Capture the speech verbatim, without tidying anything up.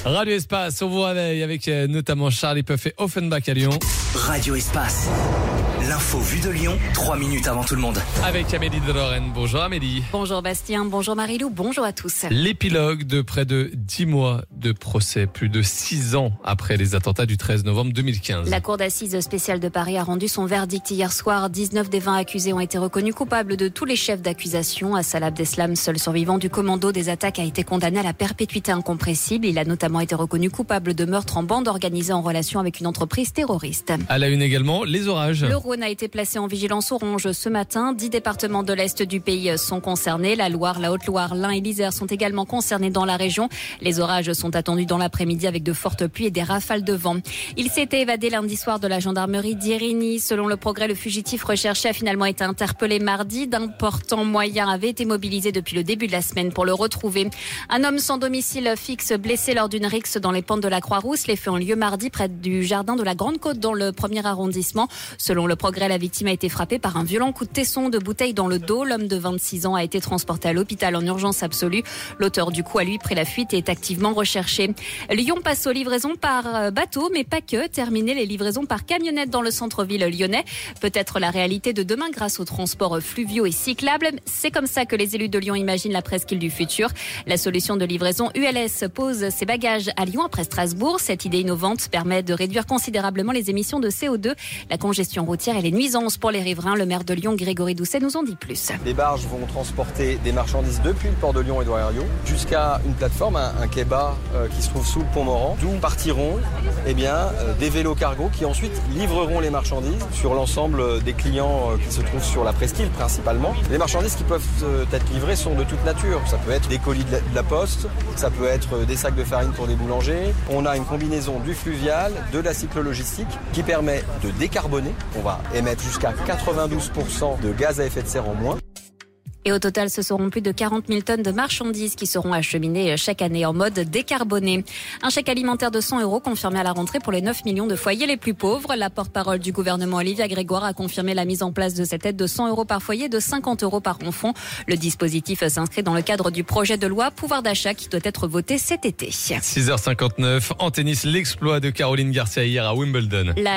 Radio Espace, on vous réveille avec euh, notamment Charlie Puth et Offenbach à Lyon. Radio Espace, l'info vue de Lyon, trois minutes avant tout le monde. Avec Amélie de Lorraine. Bonjour Amélie. Bonjour Bastien, bonjour Marilou, bonjour à tous. L'épilogue de près de dix mois de procès, plus de six ans après les attentats du treize novembre deux mille quinze. La Cour d'assises spéciale de Paris a rendu son verdict hier soir. dix-neuf des vingt accusés ont été reconnus coupables de tous les chefs d'accusation. Assal Abdeslam, seul survivant du commando des attaques, a été condamné à la perpétuité incompressible. Il a notamment été reconnu coupable de meurtre en bande organisée en relation avec une entreprise terroriste. À la une également, les orages. Le Rhône a été placé en vigilance orange ce matin. Dix départements de l'Est du pays sont concernés. La Loire, la Haute-Loire, l'Ain et l'Isère sont également concernés dans la région. Les orages sont attendus dans l'après-midi avec de fortes pluies et des rafales de vent. Il s'était évadé lundi soir de la gendarmerie d'Irigny. Selon le Progrès, le fugitif recherché a finalement été interpellé mardi. D'importants moyens avaient été mobilisés depuis le début de la semaine pour le retrouver. Un homme sans domicile fixe blessé lors d'une rixe dans les pentes de la Croix-Rousse. Les faits ont lieu mardi près du jardin de la Grande Côte dans le premier arrondissement. Selon le Progrès, la victime a été frappée par un violent coup de tesson de bouteille dans le dos. L'homme de vingt-six ans a été transporté à l'hôpital en urgence absolue. L'auteur du coup a lui pris la fuite et est activement recherché. Lyon passe aux livraisons par bateau, mais pas que. Terminer les livraisons par camionnette dans le centre-ville lyonnais. Peut-être la réalité de demain grâce aux transports fluviaux et cyclables. C'est comme ça que les élus de Lyon imaginent la presqu'île du futur. La solution de livraison U L S pose ses bagages à Lyon après Strasbourg. Cette idée innovante permet de réduire considérablement les émissions de C O deux, la congestion routière et les nuisances pour les riverains. Le maire de Lyon, Grégory Doucet, nous en dit plus. Les barges vont transporter des marchandises depuis le port de Lyon, Édouard Herriot, jusqu'à une plateforme, un, un quai bas euh, qui se trouve sous le pont Morand, d'où partiront eh bien, euh, des vélos cargo qui ensuite livreront les marchandises sur l'ensemble des clients euh, qui se trouvent sur la presqu'île principalement. Les marchandises qui peuvent euh, être livrées sont de toute nature. Ça peut être des colis de la, de la poste, ça peut être euh, des sacs de farine pour des boulangers. On a une combinaison du fluvial, de la cyclo-logistique qui permet de décarboner. On va émettre jusqu'à quatre-vingt-douze pour cent de gaz à effet de serre en moins. Et au total, ce seront plus de quarante mille tonnes de marchandises qui seront acheminées chaque année en mode décarboné. Un chèque alimentaire de cent euros confirmé à la rentrée pour les neuf millions de foyers les plus pauvres. La porte-parole du gouvernement, Olivia Grégoire, a confirmé la mise en place de cette aide de cent euros par foyer et de cinquante euros par enfant. Le dispositif s'inscrit dans le cadre du projet de loi pouvoir d'achat qui doit être voté cet été. six heures cinquante-neuf, en tennis, l'exploit de Caroline Garcia hier à Wimbledon. La